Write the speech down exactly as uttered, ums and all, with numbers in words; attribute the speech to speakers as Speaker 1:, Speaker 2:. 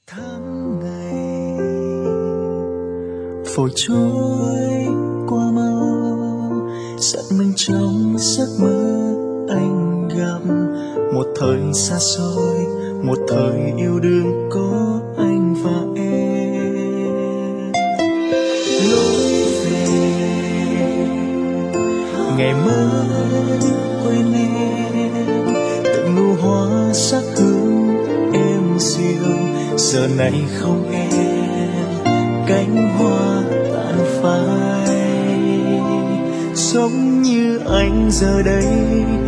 Speaker 1: Tháng ngày vội trôi qua mau, giận mình trong giấc mơ anh gặp một thời xa xôi, một thời yêu đương có anh và em. Lối về ngày mới quên em, từng nụ hoa sắc hương em dịu, giờ này không em cánh hoa tàn phai. Giống như anh giờ đây